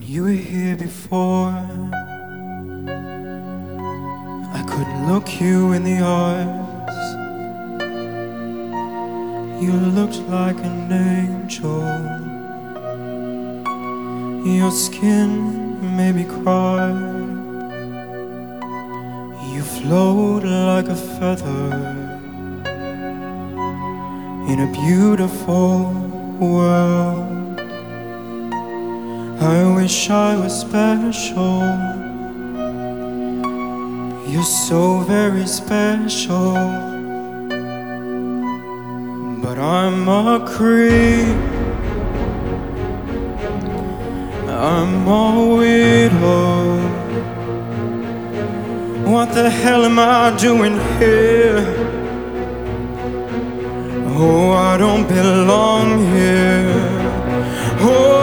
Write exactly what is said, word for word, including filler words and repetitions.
You were here before. I couldn't look you in the eyes. You looked like an angel. Your skin made me cry. You float like a feather in a beautiful world. I wish I was special. You're so very special. But I'm a creep. I'm a weirdo. What the hell am I doing here? Oh, I don't belong here. Oh,